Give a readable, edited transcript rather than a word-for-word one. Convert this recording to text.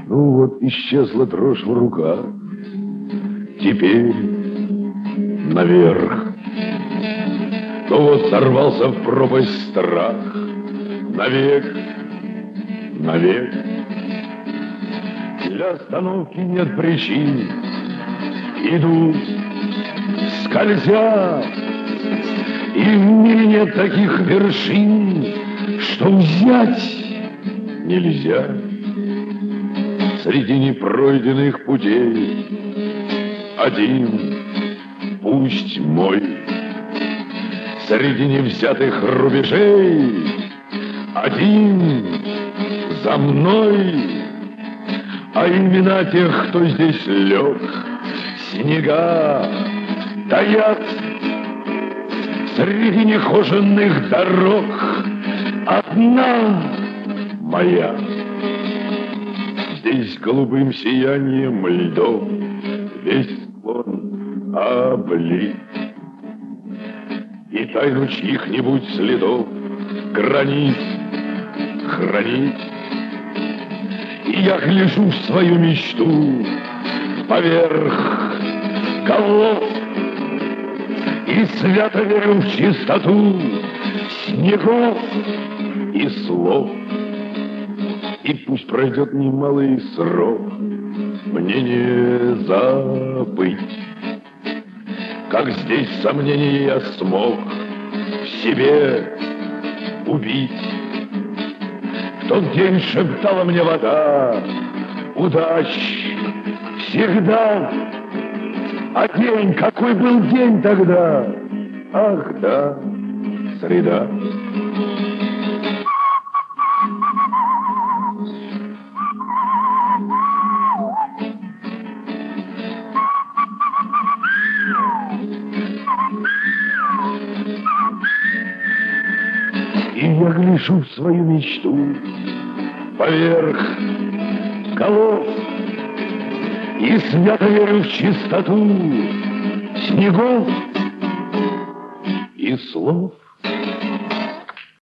Ну вот, исчезла дрожь в руках. Теперь наверх. Ну вот, сорвался в пропасть страх. Навек, навек. Для остановки нет причин. Иду, скользя, и в мире нет таких вершин, что взять нельзя. Среди непройденных путей один, пусть мой. Среди невзятых рубежей один за мной. А имена тех, кто здесь лег, снега таят. Среди нехоженных дорог одна моя. Здесь голубым сиянием льдов весь склон облит, и тайну чьих-нибудь следов гранит хранит. И я гляжу в свою мечту поверх голов и свято верю в чистоту снегов и слов. И пусть пройдет немалый срок, мне не забыть, как здесь сомнений я смог в себе убить. В тот день шептала мне вода: удач всегда. А день, какой был день тогда? Ах да, среда. И я гляжу в свою мечту поверх голов и свято верю в чистоту снегов и слов.